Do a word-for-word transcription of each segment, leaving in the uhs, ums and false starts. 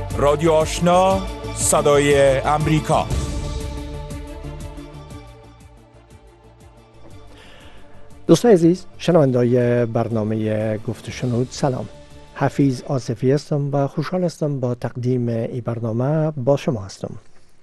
رادیو آشنا، صدای امریکا. دوستان عزیز، شنوندای برنامه گفت و شنود، سلام. حفیظ آصفی هستم و خوشحال هستم با تقدیم این برنامه با شما هستم.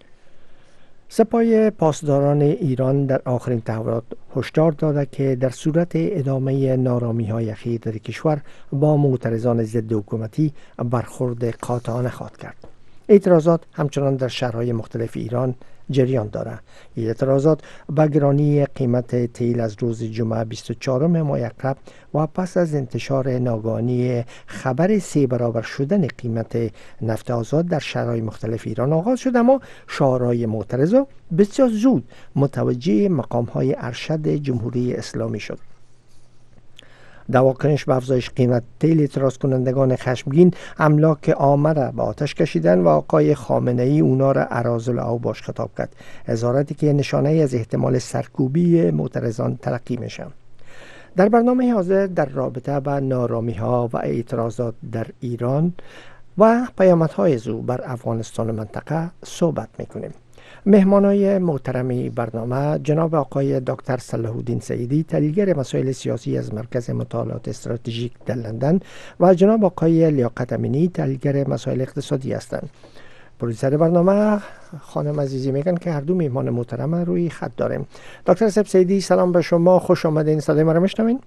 سپاه پاسداران ایران در آخرین تحولات هشدار داده که در صورت ادامه نارامی‌های اخیر در کشور با معترضان ضد حکومتی برخورد قاطعانه خواهد کرد. اعتراضات همچنان در شهرهای مختلف ایران جریان دارد. این اعتراضات به گرانی قیمت تیل از روز جمعه بیست و چهارم ماه عقرب و پس از انتشار ناگهانی خبر سه برابر شدن قیمت نفت آزاد در شهرهای مختلف ایران آغاز شد، اما شعارهای معترضا بسیار زود متوجه مقامهای ارشد جمهوری اسلامی شد. در واکنش به افزایش قیمت تیل، اعتراض کنندگان خشمگین املاک عامه را به آتش کشیدن و آقای خامنه ای اونا را اراذل اوباش خطاب کرد، اظهاراتی که نشانه از احتمال سرکوبی معترضان تلقی میشه. در برنامه حاضر در رابطه با نارامی ها و اعتراضات در ایران و پیامدهای او بر افغانستان منطقه صحبت میکنیم. مهمانای محترم برنامه جناب آقای دکتر صلاح الدین سعیدی، تحلیلگر مسائل سیاسی از مرکز مطالعات استراتژیک در لندن، و جناب آقای لیاقت امینی، تحلیلگر مسائل اقتصادی هستند. پروژه برنامه خانم عزیزی میگن که هر دو مهمان محترم روی خط داریم. دکتر صاحب سعیدی، سلام به شما، خوش آمدین. صدای ما را میشنوین؟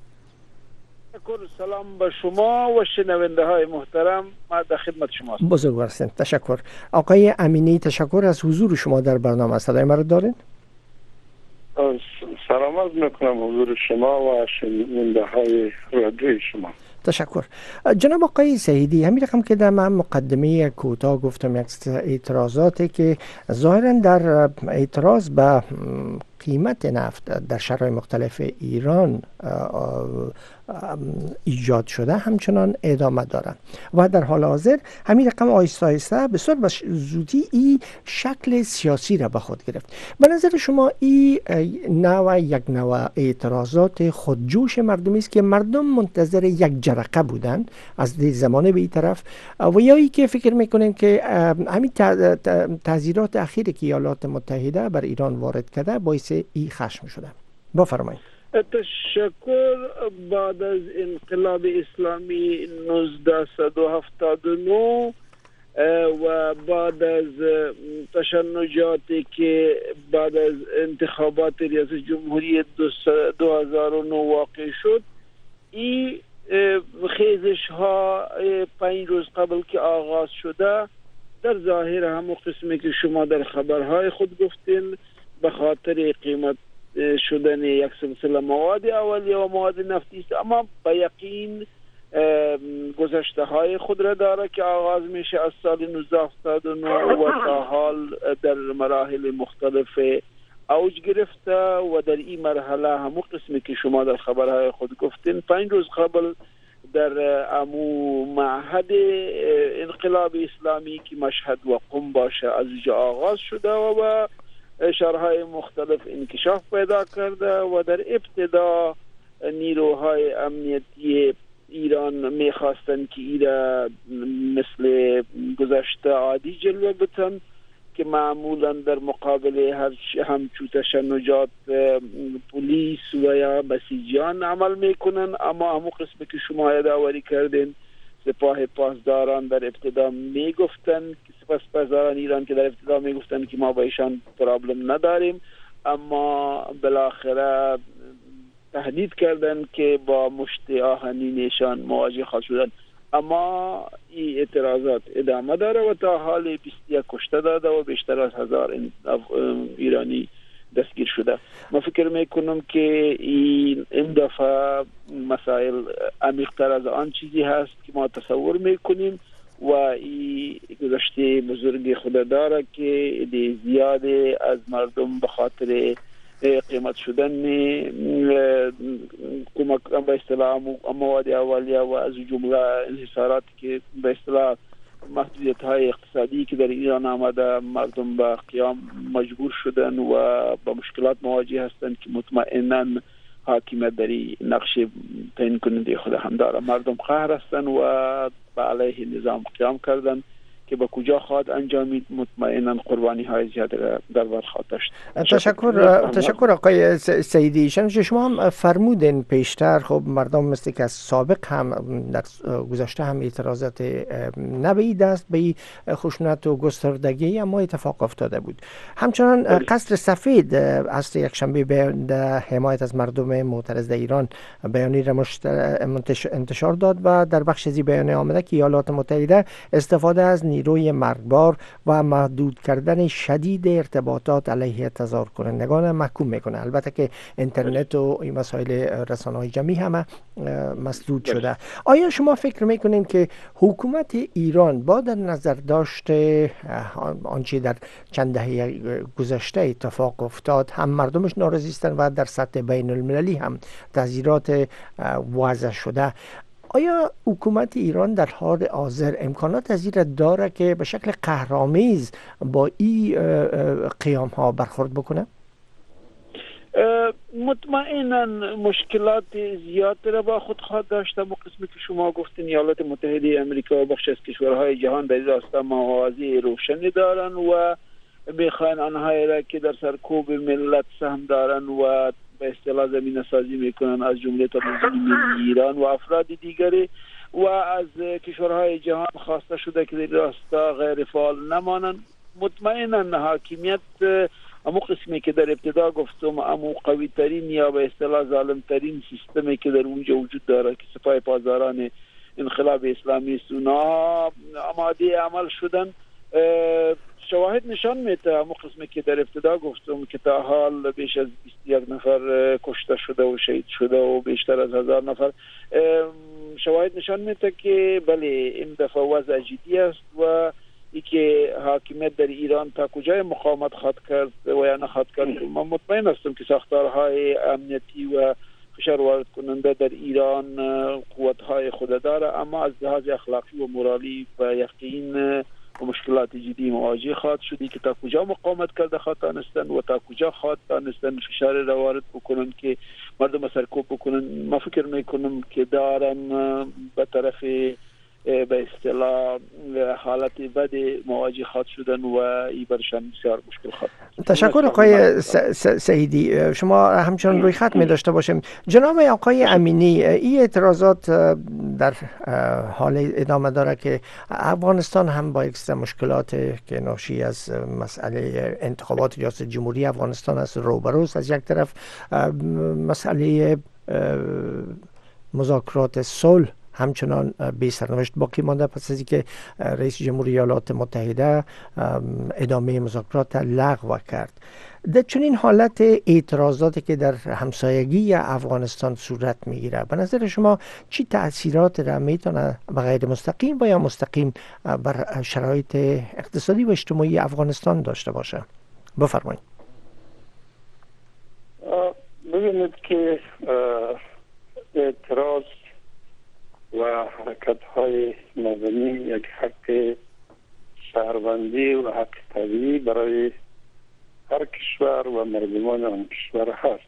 سلام به شما و شنونده های محترم، ما در خدمت شما هستم. بزرگوار هستین. تشکر. آقای امینی، تشکر از حضور شما در برنامه. صدای ما را دارین؟ سلام عرض میکنم حضور شما و شنونده های رادیوی شما. تشکر. جناب آقای سعیدی، همین رقم که در من مقدمه کوتاه گفتم، یک اعتراضاتی که ظاهرا در اعتراض به قیمت نفت در شهرهای مختلف ایران ایجاد شده همچنان ادامه دارند و در حال حاضر همین رقم آهسته آهسته بسیار به زودی این شکل سیاسی را به خود گرفت. به نظر شما این نوع یک نوع اعتراضات خودجوش مردمی است که مردم منتظر یک جرقه بودند از زمانه به این طرف، و یا ای که فکر میکنین که همین تحذیرات اخیری که ایالات متحده بر ایران وارد کرده باعث این خشم شده؟ بفرمایید. تشکر. بعد از انقلاب اسلامی نوزده هفتاد و نه و بعد از تشنجاتی که بعد از انتخابات ریاست جمهوری دو هزار و نه واقع شد، این خیزش ها پنج روز قبل که آغاز شده در ظاهر همون قسمی که شما در خبرهای خود گفتین، به خاطر قیمت شدن یک سلسله مواد اولیه و مواد نفتی است، اما به یقین گذشته های خود را داره که آغاز میشه از سال نوزده هفتاد و نه و تا حال در مراحل مختلف اوج گرفته و در این مرحله همون قسمی که شما در خبرهای خود گفتین، پنج روز قبل در امو معهد انقلاب اسلامی که مشهد و قم باشه از اینجا آغاز شده و با شهرهای مختلف انکشاف پیدا کرده و در ابتدا نیروهای امنیتی ایران میخواستن که ایرا مثل گذشته عادی جلوه بتن که معمولا در مقابل هر همچو تشنجات پلیس و یا بسیجیان عمل میکنن، اما همون قسمی که شما یادآوری کردین، سپاه پاسداران در ابتدا میگفتن که سپاسداران ایران که در ابتدا میگفتن که ما با ایشان پرابلم نداریم، اما بالاخره تهدید کردن که با مشت آهنینشان مواجه خواهد شدن. اما این اعتراضات ادامه داره و تا حال بیست و یک کشته داده و بیشتر از هزار ایرانی دستگیر شده. ما فکر میکنم که این این دفعه مسائل عمیق‌تر از آن چیزی هست که ما تصور میکنیم و این گذشته بزرگی خود داره که دی زیاده از مردم به خاطر قیمت شدن کمک به اصطلاح مواد اولیه و از جمله انحصاراتی که به اصطلاح محدودیت های اقتصادی که در ایران آمده، مردم به قیام مجبور شدن و با مشکلات مواجه هستند که مطمئناً حاکمیت در نقش تعیین کننده خود هم داره. مردم قهر هستند و به علیه نظام قیام کردن که به کجا خواهد انجامید، مطمئنا قربانی های زیاده در بر خواهد داشت. تشکر تشکر آقای سعیدی. شما هم فرمودین پیشتر، خب مردم مثل که از سابق هم در گذشته هم اعتراضات نبعید است به خشونت و گستردگی، اما اتفاق افتاده بود. همچنان قصر سفید از یک شنبه به حمایت از مردم معترض در ایران بیانیه را انتشار داد و در بخش زی بیانیه آمده که ایالات متحده استفاده از نیروی مرگبار و محدود کردن شدید ارتباطات علیه تظاهر کنندگان محکوم میکنه. البته که اینترنت و این مسائل رسانه‌های جمعی همه مسدود شده. آیا شما فکر میکنین که حکومت ایران با در نظر داشته آنچه در چند دهه گذشته اتفاق افتاد، هم مردمش ناراضی هستند و در سطح بین المللی هم تحذیرات وضع شده، آیا حکومت ایران در حال حاضر امکانات از این داره که به شکل قهرآمیز با این قیام ها برخورد بکنه؟ مطمئنا مشکلات زیاد را با خود خواهد داشت. اما قسمی که شما گفتین ایالات متحده آمریکا و بخش از کشورهای جهان در این راستا موازی روشنی دارن و میخواین آنهایی را که در سرکوب ملت سهم دارن و به اصطلاح زمینه سازی میکنن، از جمله تنظیم ایران و افراد دیگری، و از کشورهای جهان خواسته شده که در راستا غیر فعال نمانند. مطمئنا حاکمیت امو قسمی که در ابتدا گفتم، امو قوی ترین یا به اصطلاح ظالم ترین سیستمی که در اونجا وجود داره که سپاه پاسداران انقلاب اسلامی است، اونا آماده عمل شدن. شواهد نشان میده همون قسمی که در ابتدا گفتم که تا حال بیش از بیست و یک نفر کشته شده و شهید شده و بیشتر از هزار نفر. شواهد نشان میده که بله این دفعه وضع جدی است و ای که حاکمیت در ایران تا کجای مقاومت خواهد کرد و یا نخواهد کرد. من مطمئن هستم که ساختارهای امنیتی و فشار وارد کننده در ایران قوتهای خود داره، اما از لحاظ اخلاقی و مورالی و یقین و مشکلات جدی مواجه خواهد شدی که تا کجا مقاومت کرده خواهد دانستن و تا کجا خواهد دانستن فشار را وارد بکنن که مردم سرکوب بکنن. ما فکر میکنم که دارن به طرف به اصطلاح حالت بد مواجه خواهد شدن و این برشان بسیار مشکل خواهد. تشکر آقای سعیدی. شما همچنان روی خط می داشته باشیم. جناب آقای امینی، این اعتراضات در حال ادامه داره که افغانستان هم با یک مشکلات که ناشی از مسئله انتخابات ریاست جمهوری افغانستان است روبروست. از یک طرف مسئله مذاکرات صلح همچنان بی سرنوشت باقی مانده پس از اینکه رئیس جمهوری ایالات متحده ادامه مذاکرات لغو کرد. در چنین حالت اعتراضاتی که در همسایگی افغانستان صورت میگیره، به نظر شما چی تأثیرات را میتونه به غیر مستقیم و یا مستقیم بر شرایط اقتصادی و اجتماعی افغانستان داشته باشه؟ بفرمایید. ببینید که اعتراض و حرکت های مدنی یک حق شهروندی و حق طبیعی برای هر کشور و مردمان آن کشور هست.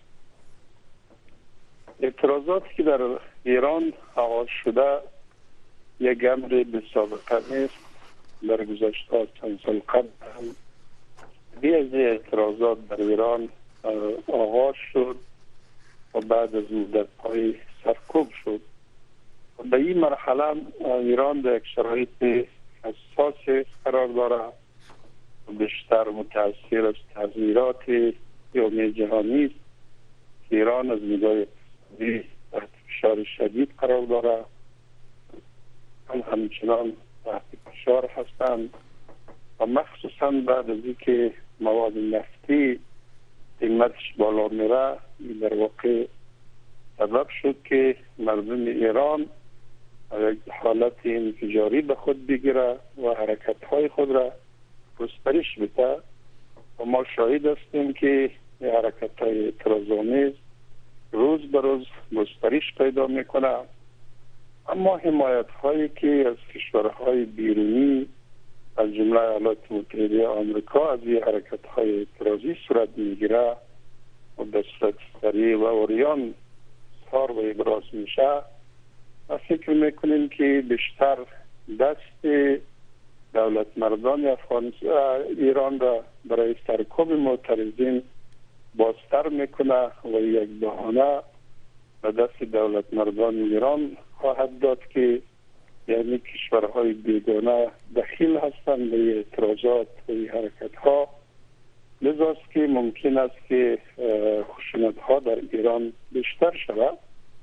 اعتراضاتی که در ایران آغاز شده یک امر به سابقه نیست. در گذشته چند سال قبل هم بیش اعتراضات در ایران آغاز شد و بعد از مدت‌های سرکوب شد. به این مرحله ایران در یک شرایط حساس قرار داره، بیشتر متاثر از تحذیرات جامعه جهانی است که ایران از نگاه اقتصادی تحت فشار شدید قرار داره، هم همچنان تحت فشار هستند و مخصوصا بعد از اینکه مواد نفتی قیمتش بالا میره، در واقع سبب شد که مردم ایران یک حالت انفجاری به خود بگیره و حرکت های خود را گسترش بده و ما شاهد هستیم که حرکت های اعتراض‌آمیز روز به روز گسترش پیدا میکنه. اما حمایت هایی که از کشورهای بیرونی از جمله ایالات متحده آمریکا از این حرکت های اعتراضی صورت میگیره و به صورت سریع و عریان اظهار و ابراز میشه، ما فکر میکنیم که بیشتر دست دولت مردان افغانستان ایران را برای سرکوب معترضین بازتر میکنه و یک بهانه به دست دولت مردان ایران خواهد داد که یعنی کشورهای بیگانه دخیل هستند به اعتراضات و حرکت ها. لذاست که ممکن است که خشونت ها در ایران بیشتر شود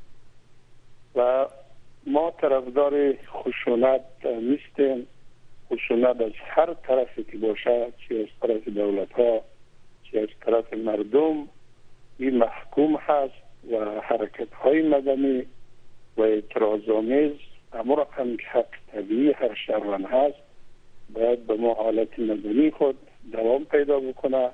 و ما طرفدار خشونت نیستیم. خشونت از هر طرفی که باشه، چه از طرف دولت ها چه از طرف مردم، این محکوم هست و حرکت های مدنی و اعتراض آمیز امر رقم که حق طبیعی هر شهروند هست باید به ما حالت مدنی خود دوام پیدا بکنه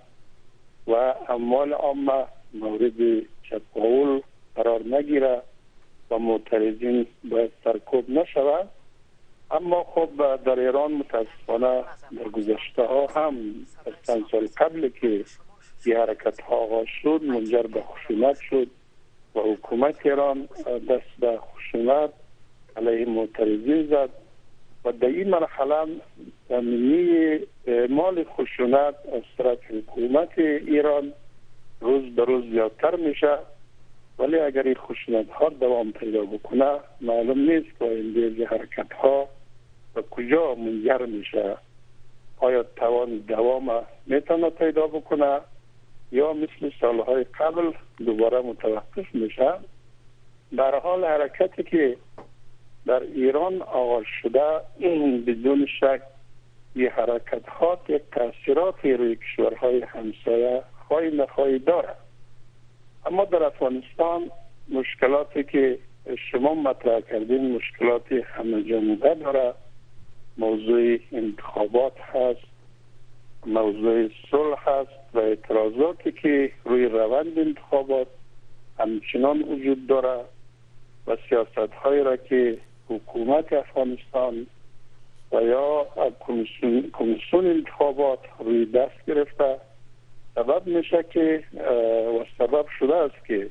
و اموال عامه مورد چپاول قرار نگیره و معترضین باید سرکوب نشود. اما خب در ایران متاسفانه در گذشته ها هم از چند سال قبل که این حرکت ها آغاز شد منجر به خشونت شد و حکومت ایران دست به خشونت علیه معترضین زد و در این مرحله تمامی اعمال خشونت از طرف حکومت ایران روز به روز زیادتر میشه. ولی اگر این خشونت ها دوام پیدا بکنه معلوم نیست که این حرکت ها به کجا منجر میشه. آیا توان دوام میتونه پیدا بکنه یا مثل سالهای قبل دوباره متوقف میشه؟ در حال حرکتی که در ایران آغاز شده این بدون شک این حرکت ها یک تاثیراتی روی کشورهای همسایه خواهی نخواهی داره. اما در افغانستان مشکلاتی که شما مطرح کردین مشکلاتی همه جانبه داره. موضوع انتخابات هست، موضوع صلح هست و اعتراضاتی که روی روند انتخابات همچنان وجود داره و سیاست هایی را که حکومت افغانستان و یا کمیسیون, کمیسیون انتخابات روی دست گرفته سبب میشه که و سبب شده است که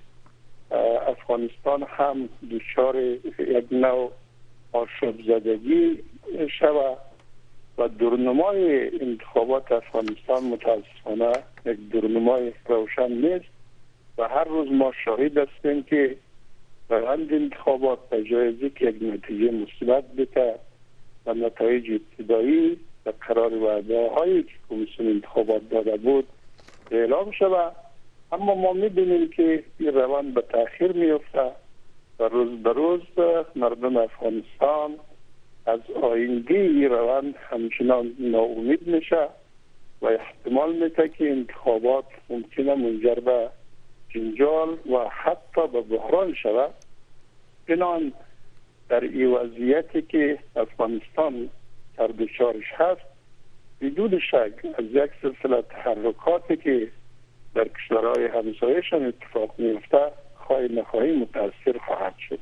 افغانستان هم دچار یک نوع آشوب زدگی شود و درنمای انتخابات افغانستان متاسفانه یک درنمای روشن نیست و هر روز ما شاهد هستیم که روند انتخابات به جای از که یک نتیجه مثبت بده و نتایج ابتدایی و قرار وعده هایی که کمیسیون انتخابات داده بود اعلام شود، اما ما می‌بینیم که این روند به تأخیر میفته و روز به روز مردم افغانستان از آینده این روند همچنان ناامید میشه و احتمال میده که انتخابات ممکنه منجر به جنجال و حتی به بحران شود. بنابراین در این وضعیتی که افغانستان در دچارش هست بدون شک از یک سلسله تحرکاتی که در کشورهای همسایه‌شان اتفاق میفته خواهی نخواهی متاثر خواهد شد.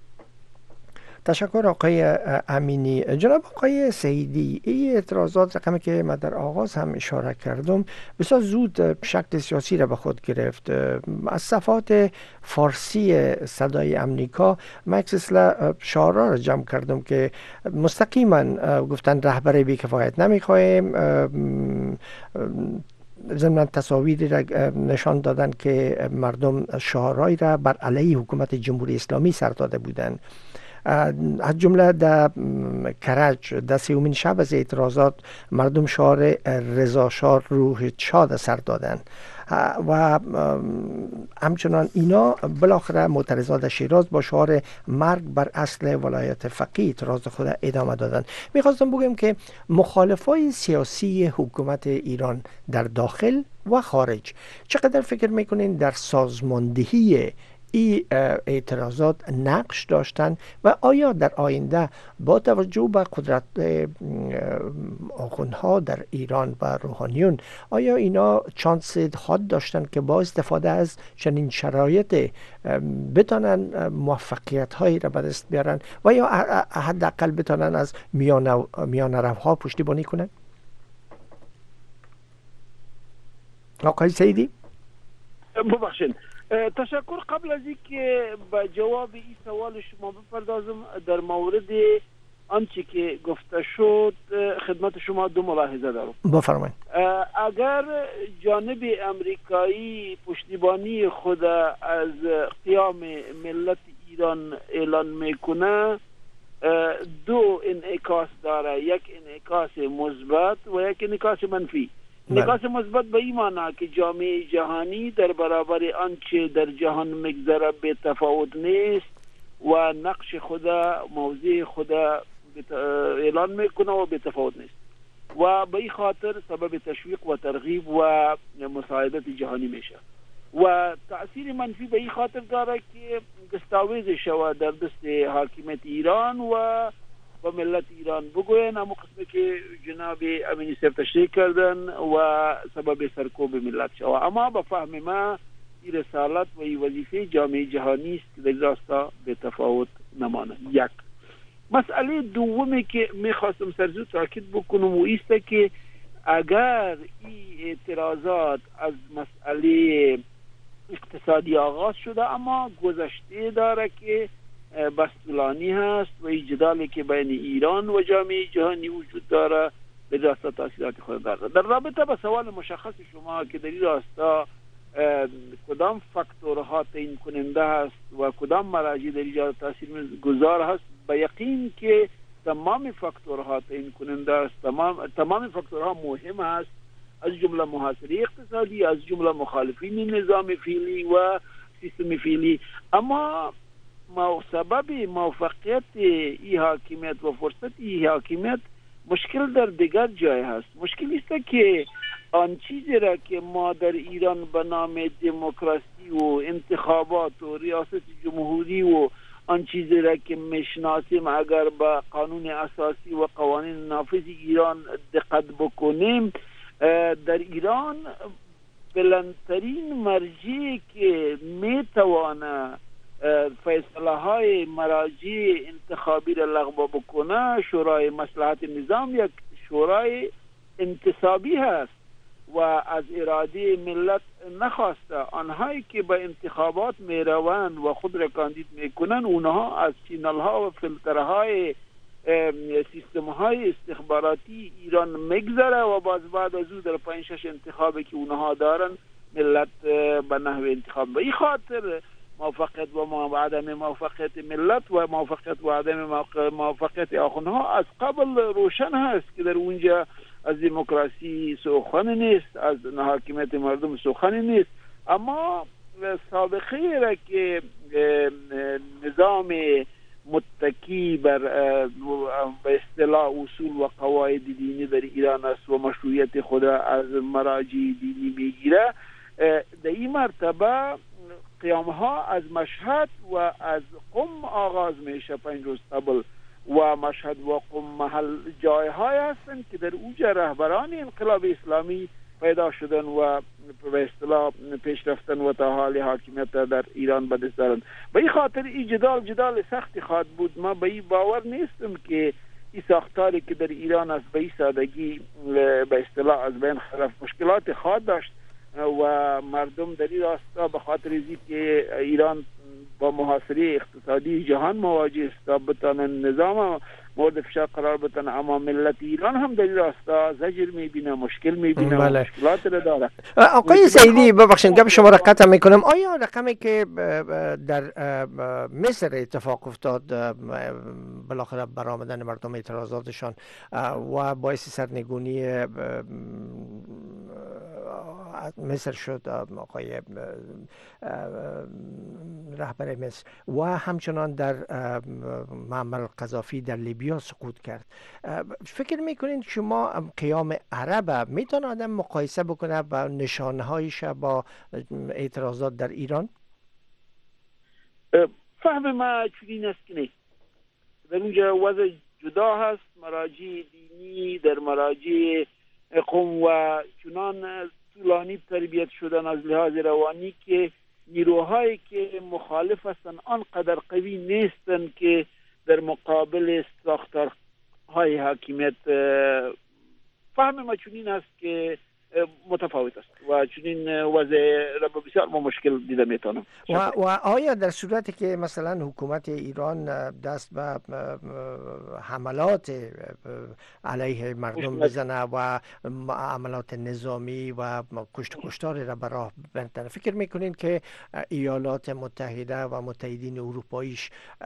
تشکر آقای امینی. جناب آقای سعیدی، این اعتراضات رقمی که من در آغاز هم اشاره کردم بسیار زود شکل سیاسی را به خود گرفت. از صفحات فارسی صدای امریکا من یک سلسله شعارها را جمع کردم که مستقیما گفتن رهبر بی‌کفایت نمیخواهیم، ضمن تصاویری را نشان دادن که مردم شعارهایی را بر علیه حکومت جمهوری اسلامی سر داده بودند. از جمله در کرج در سیومین شب از اعتراضات مردم شعار رضا شاه روح شاد سر دادند و همچنان اینا بالاخره معترضان شیراز با شعار مرگ بر اصل ولایت فقیه اعتراض خود ادامه دادند. میخواستم بگم که مخالفای سیاسی حکومت ایران در داخل و خارج چقدر فکر میکنین در سازماندهی این اعتراضات نقش داشتن و آیا در آینده با توجه به قدرت آخوندها در ایران و روحانیون آیا اینا چانس حاد داشتن که با استفاده از چنین شرایط بتانن موفقیت هایی را به دست بیارن و یا حداقل بتانن از میان میان روها پشتیبانی کنن؟ آقای سعیدی ببخشید. تشکر. قبل از اینکه به جواب این سوال شما بپردازم در مورد آنچه که گفته شد خدمت شما دو ملاحظه دارم. بفرمایید. اگر جانب امریکایی پشتیبانی خود از قیام ملت ایران اعلان میکنه، دو انعکاس داره، یک انعکاس مثبت و یک انعکاس منفی. انعکاس مثبت به این معنی که جامعه جهانی در برابر آنچه در جهان میگذره به تفاوت نیست و نقش خود موضع خود اعلان میکنه و به تفاوت نیست و به این خاطر سبب تشویق و ترغیب و مساعدت جهانی میشه. و تأثیر منفی به این خاطر داره که دستاویز شود در دست حاکمیت ایران و و ملت ایران بگوین اما قسمی که جناب امینی صاحب تشریح کردن و سبب سرکوب ملت شود. اما به فهم ما این رسالت و این وظیفه جامعه جهانی است که در راستا به تفاوت نماند. یک مسئله دومی که میخواستم سرزود تاکید بکنم و ایست که اگر این اعتراضات از مسئله اقتصادی آغاز شده اما گذشته داره که بستولانی هست و این جدالی که بین ایران و جامعه جهانی وجود داره به راستا تاثیرات خود داره. در رابطه با سوال مشخص شما که در این راستا کدام فاکتورها تعیین کننده هست و کدام مراجع در ایجاد تاثیر گذار هست، به یقین که تمام فاکتورها تعیین کننده است، تمام تمام فاکتورها مهم است، از جمله محاصره اقتصادی، از جمله مخالفین نظام فعلی و سیستم فعلی. اما ما سبب موفقیت این حاکمیت و فرصت این حاکمیت مشکل در دیگر جای هست. مشکل است که آن چیزی را که ما در ایران به نام دموکراسی و انتخابات و ریاست جمهوری و آن چیزی را که میشناسیم اگر با قانون اساسی و قوانین نافذ ایران دقت بکنیم، در ایران بلندترین مرجعی که میتوانه فیصله های مراجع انتخابی را لغو بکنه شورای مصلحت نظام یک شورای انتصابی هست و از اراده ملت نخواسته. آنهایی که به انتخابات میروند و خود را کاندید میکنن اونها از چینل ها و فیلترهای سیستم های استخباراتی ایران میگذره و باز بعد از او در پنج شش انتخابی که اونها دارن ملت به نحو انتخاب. به این خاطر موفقیت و عدم موفقیت ملت و موفقیت و عدم موفقیت آخوندها از قبل روشن هست که در اونجا از دموکراسی سخنی نیست، از حاکمیت مردم سخنی نیست. اما سابقه را که نظام متکی بر به اصطلاح اصول و قواعد دینی در ایران است و مشروعیت خود از مراجع دینی میگیره، در این مرتبه قیام ها از مشهد و از قم آغاز میشه پنج روز قبل و مشهد و قم محل جای های هستند که در اوج رهبران انقلاب اسلامی پیدا شدن و به اصطلاح پیش رفتن و تا حال حاکمیت در ایران به دست دارند. به این خاطر این جدال جدال سختی خواهد بود. ما به این باور نیستم که این ساختاری که در ایران است به این سادگی به اصطلاح از بین خرفت. مشکلات خواهد داشت و مردم در این راستا به خاطر اینکه که ایران با محاصره اقتصادی جهان مواجه است تا بتانن نظام مورد فشار قرار بتن، اما ملت ایران هم در این راستا زجر میبینه، مشکل میبینه و مشکلات را داره. آقای سعیدی ببخشید گپ شما را قطع میکنم. آیا رقمی که در مصر اتفاق افتاد بالاخره برآمدن مردم اعتراضاتشان و باعث سرنگونی مصر شد آقای رهبر مصر و همچنان در معمل قذافی در لیبیا سقوط کرد، فکر میکنید شما قیام عرب میتونه آدم مقایسه بکنه با نشانهایش با اعتراضات در ایران؟ فهم ما چنین است که نیست. در اونجا وضع جدا هست. مراجع دینی در مراجع قوم و چنان طولانی تربیت شدن از لحاظ روانی که نیروهایی که مخالف هستند آنقدر قوی نیستند که در مقابل ساختارهای حاکمیت. فهم ما چنین است که متفاوت است و چنین وضع را بسیار ما مشکل دیده میتونم. و, و آیا در صورتی که مثلا حکومت ایران دست به حملات علیه مردم بزنه و عملات نظامی و کشت کشتار را به راه بندازه، فکر میکنین که ایالات متحده و متحدین اروپاییش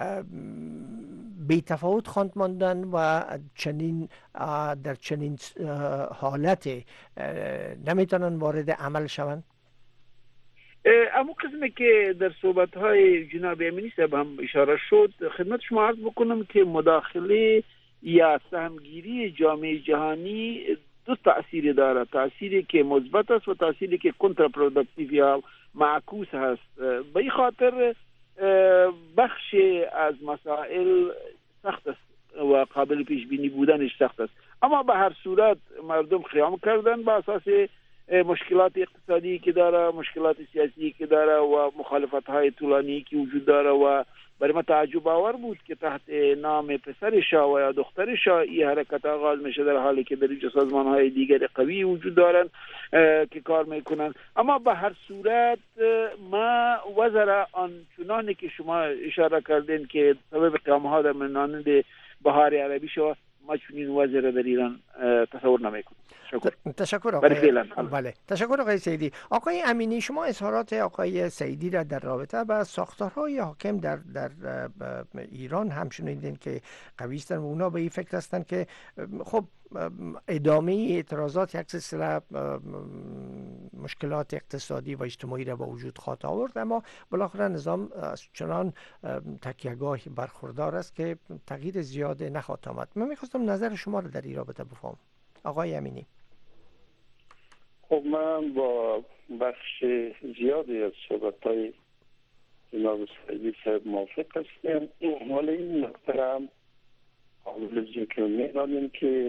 بی تفاوت خواند ماندن و چنین در چنین حالت نمیتونن وارد عمل شوند؟ اما قسمی که در صحبت‌های جناب امینی صاحب هم اشاره شد، خدمت شما عرض بکنم که مداخله یا سهمگیری جامعه جهانی دو تأثیر داره، تأثیری که مثبت است و تأثیری که کنترپروداکتیو یا معکوس هست. به این خاطر بخش از مسائل سخت است و قابل پیش بینی بودنش سخت است، اما به هر صورت مردم قیام کردن با اساس مشکلات اقتصادی که داره، مشکلات سیاسی که داره و مخالفت های طولانی که وجود داره و برای ما تعجب آور بود که تحت نام پسر شاه و یا دختر شاه این حرکت آغاز میشه، در حالی که در اینجا سازمان های دیگر قوی وجود دارن که کار میکنن. اما به هر صورت ما وزر آنچنانی که شما اشاره کردین که سبب قیام ها در مانند بهار عربی شد، ما چنین وضع را در ایران تصور نمیکنیم. شکر. تشکر آقای بله تشکر آقای سیدی. آقای امینی، شما اظهارات آقای سیدی را در رابطه با ساختارهای حاکم در در ایران هم شنیدین که قوی هستند و اونا به این فکر هستند که خب ادامه اعتراضات یک سلسله مشکلات اقتصادی و اجتماعی را به وجود خواهد آورد، اما بالاخره نظام چنان تکیهگاهی برخوردار است که تغییر زیاد نخواهد آمد. من میخواستم نظر شما را در این رابطه بفهمم آقای امینی. خب من با بخش زیادی از صحبت‌های جناب سیدی صاحب موافق هستم، ولی این نکته هم قابل ذکر می‌دانیم که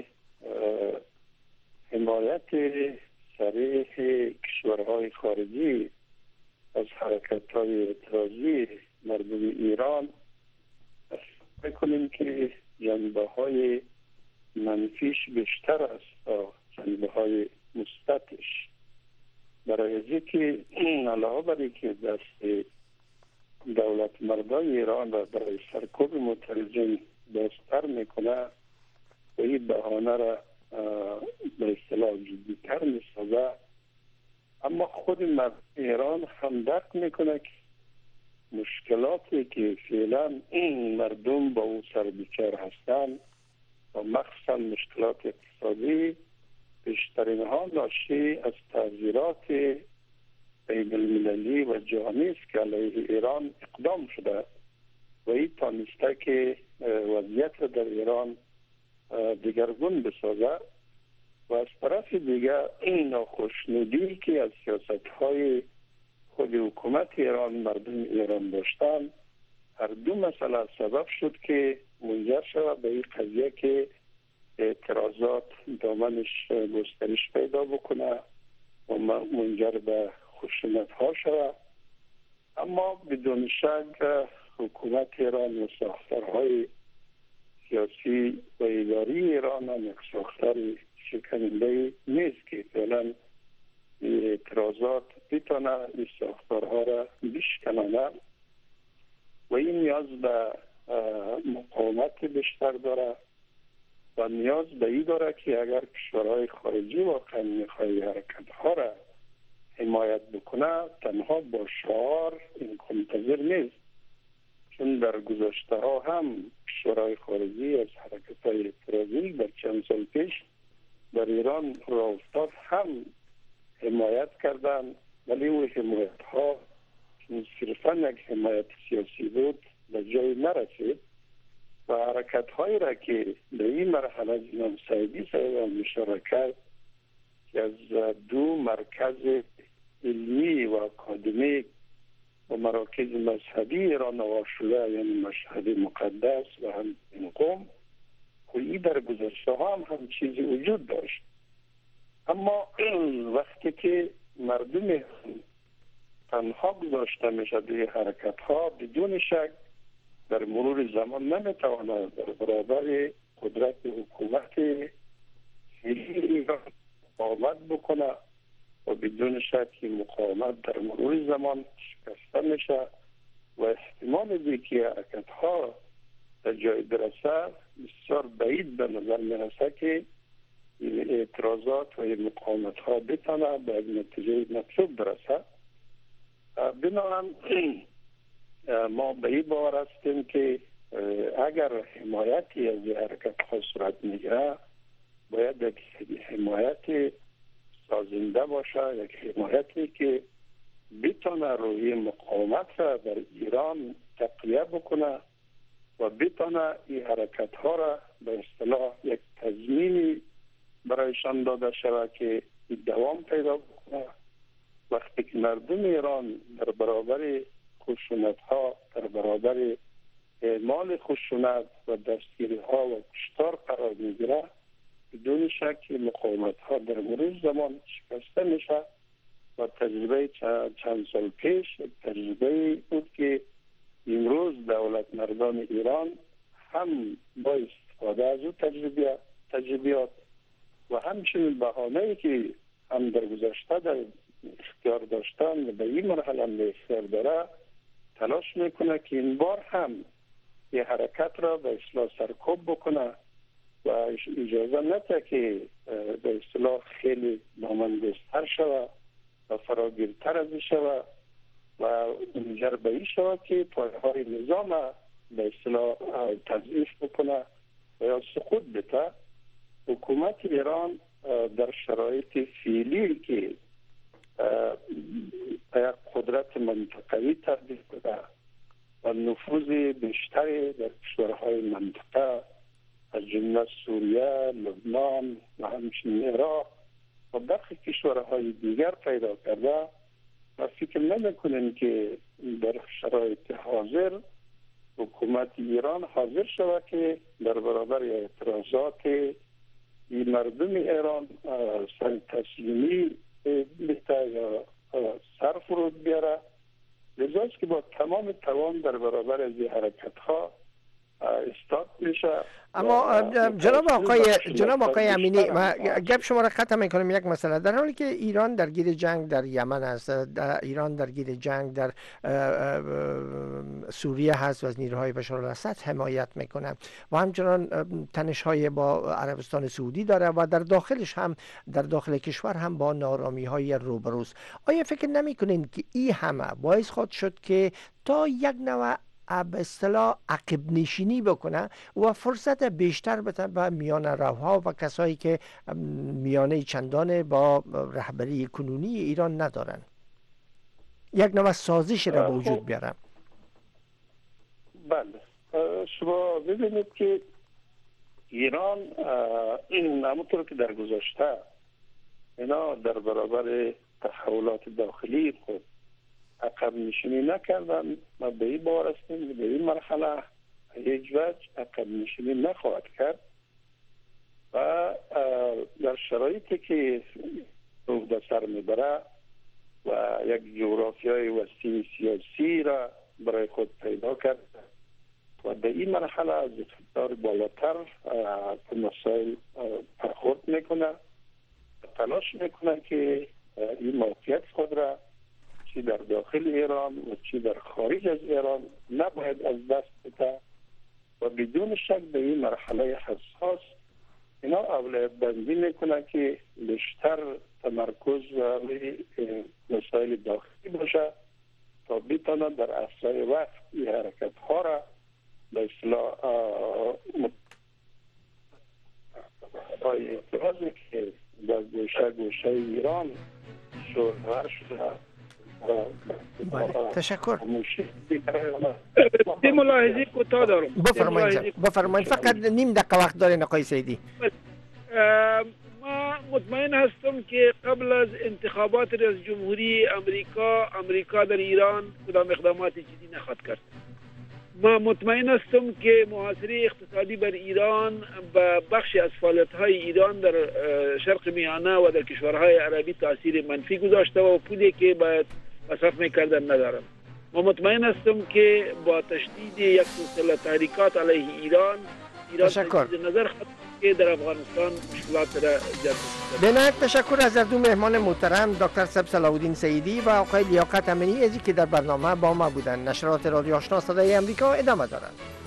حمایت صریح کشورهای خارجی از حرکت‌های اعتراضی مردم ایران می‌کنیم که جنبه‌های منفیش بیشتر است تا جنبه‌های مثبتش. برای ازی که علاوه بر اینکه دست دولت مردای ایران را برای سرکوب معترضین بازتر میکنه و این بهانه را به اصطلاح جدی‌تر میسازه، اما خود مردم ایران هم درک میکنه که مشکلاتی که فعلا این مردم با او سر بیکار هستند و مخصوصا مشکلات اقتصادی بیشترین ها ناشی از تعذیرات بین المللی و جهانی است که علیه ایران اقدام شده و این تانسته که وضعیت در ایران دیگرگون بسازه و از طرف دیگر این ناخوشنودی که از سیاست های خود حکومت ایران مردم ایران داشتن، هر دو مسئله سبب شد که منجر شود به این قضیه که اعتراضات دامنش گسترش پیدا بکنه و منجر به خشونت ها شود. اما بدون شک حکومت ایران و ساختارهای سیاسی و اداری ایران هم یک ساختار شکننده نیست که فعلا اعتراضات بتونه این ساختارها را بشکنانه و این نیاز به مقاومت بیشتر داره و نیاز به این داره که اگر کشورهای خارجی واقعا میخوای حرکت ها را حمایت بکنه، تنها با شعار این منتظر نیست، چون در گذشته ها هم کشورهای خارجی از حرکت های اعتراضی در چند سال پیش در ایران راه افتاد هم حمایت کردن، ولی او حمایت ها صرفا یک حمایت سیاسی بود به جای نرسید و حرکت هایی را که به این مرحله جناب سیدی صاحب اشاره کرد که از دو مرکز علمی و اکادمیک و مراکز مذهبی ایران آغاز شده، یعنی مشهد مقدس و هم این قم، خویی در گذشته ها هم هم چیزی وجود داشت، اما وقتی که مردم تنها گذاشته میشه به حرکت ها، بدون شک در مرور زمان نمیتواند در برابر قدرت حکومت ایران مقاومت بکنه و بدون شک مقاومت در مرور زمان شکسته میشه و احتمال دی که حرکت ها در جای برسه بسیار بعید به نظر میرسه که این اعتراضات و این مقاومت ها بتانه به نتیجه مطلوب برسه. بنابراین ما به این باور هستیم که اگر حمایتی از حرکت ها صورت میگیره باید یک حمایت سازنده باشه، یک حمایتی که بتانه روی مقاومت را در ایران تقویه بکنه و بتانه این حرکت ها را به اصطلاح یک تضمینی برایشان داده شود که دوام پیدا بکنه. وقتی که مردم ایران در برابر خشونت ها، در برابر اعمال خشونت و دستگیری ها و کشتار قرار میگیره، بدون شک مقاومت ها در مرور زمان شکسته میشه و تجربه چند سال پیش تجربه بود که امروز دولت مردان ایران هم با استفاده از او تجربه تجربیات و همچنین بهانه‌ای که هم در گذشته در اختیار داشتن و به این مرحله هم به اختیار داره تلاش میکنه که این بار هم یه حرکت را به اصطلاح سرکوب بکنه و اجازه نده که به اصطلاح خیلی دامنگستر شود و فراگیرتر از شود و منجر به این شود که پایه‌های نظام به اصطلاح تضعیف بکنه و یا سقوط بده. حکومت ایران در شرایط فعلی که یک قدرت منطقه‌ای تبدیل شده و نفوذ بیشتری در کشورهای منطقه از جمله سوریه، لبنان و همچنین عراق و برخی کشورهای دیگر پیدا کرده و فکر نمی‌کنیم که در شرایط حاضر حکومت ایران حاضر شود که در برابر اعتراضات این مردم ایران سر تسلیمی بهتر یا سر فرود بیاره. لذاست که با تمام توان در برابر از این حرکت ها استاد میشه. اما جناب آقای جناب آقای امینی، ما گپ شما را قطع میکنم. یک مسئله، در حالی که ایران درگیر جنگ در یمن است، در ایران درگیر جنگ در سوریه هست و از نیروهای بشار الاسد حمایت میکنه و همچنان تنش های با عربستان سعودی داره و در داخلش هم در داخل کشور هم با نارامی های روبروست، آیا فکر نمیکنین که این همه باعث خود شد که تا یک نوع به اصطلاح عقب نشینی بکنه و فرصت بیشتر بده به میان روها و کسایی که میانه چندان با رهبری کنونی ایران ندارن، یک نوع سازش را به وجود بیارن؟ بله، شما ببینید که ایران این همونطور که در گذشته اینا در برابر تحولات داخلی خود عقب نشینی نکردن. ما به این باور هستیم به این مرحله هیچ وجه عقب نشینی نخواهد کرد و در شرایطی که روح در سر میبره و یک جغرافیای وسیع سیاسی را برای خود پیدا کرد و به این مرحله از اقتدار بالاتر به مسائل برخورد میکنه، تلاش میکنه که این موقعیت خود را چی در داخل ایران و چی در خارج از ایران نباید از دست بده و بدون شک به این مرحله حساس اینا اولویت بندی میکنه که بیشتر تمرکز روی مسائل داخلی باشه تا بتونه در اسرع وقت این حرکت ها را به اصطلاح اعتراضی که در گوشه گوشه ایران شورور شده. بله، تشکر. دی ملاحظه کوتاه دارم. بفرمایید بفرمایید فقط نیم دقیقه وقت دارین آقای سیدی. ما مطمئن هستم که قبل از انتخابات ریاست جمهوری امریکا امریکا در ایران کدام اقدامات جدی نخواهد کرد. ما مطمئن هستم که محاصره اقتصادی بر ایران و بخشی از فعالیت‌های ایران در شرق میانه و در کشورهای عربی تاثیر منفی گذاشته و پولی که باید مصرف میکردن ندارم. ما مطمئن هستم که با تشدید یک سلسله تحریکات علیه ایران ایران تشکر. نظر خود که در افغانستان مشکلات را ایجاد می‌کنه. به نهایت تشکر از دو مهمان محترم دکتر صاحب صلاح الدین سیدی و آقای لیاقت امینی ازی که در برنامه با ما بودند. نشرات رادیو آشنا صدای امریکا ادامه دارد.